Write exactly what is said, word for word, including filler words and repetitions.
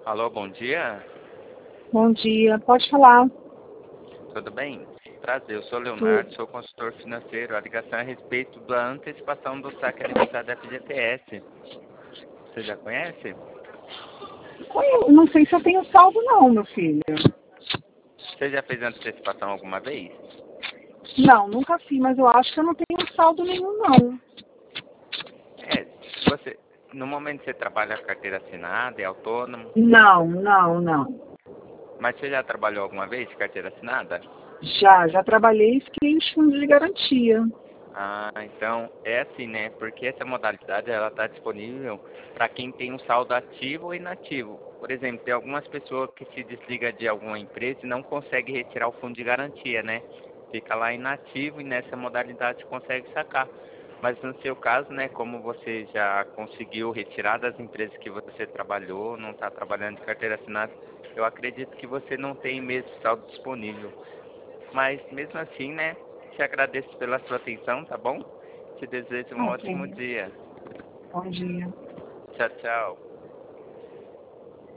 Alô, bom dia. Bom dia, pode falar. Tudo bem? Prazer, eu sou Leonardo, Tudo. sou consultor financeiro. A ligação é a respeito da antecipação do saque alimentar da F G T S. Você já conhece? Eu não sei se eu tenho saldo não, meu filho. Você já fez antecipação alguma vez? Não, nunca fiz, mas eu acho que eu não tenho saldo nenhum não. É, você, no momento você trabalha com carteira assinada, é autônomo, Não, não, não. mas você já trabalhou alguma vez de carteira assinada? Já, já trabalhei e fiquei em fundos de garantia. Ah, então é assim, né? Porque essa modalidade ela está disponível para quem tem um saldo ativo ou inativo. Por exemplo, tem algumas pessoas que se desliga de alguma empresa e não consegue retirar o fundo de garantia, né? Fica lá inativo e nessa modalidade consegue sacar. Mas no seu caso, né, como você já conseguiu retirar das empresas que você trabalhou, não está trabalhando de carteira assinada, eu acredito que você não tem mesmo saldo disponível. Mas mesmo assim, né, te agradeço pela sua atenção, tá bom? Te desejo um ótimo Ok, dia. bom dia. Tchau, tchau.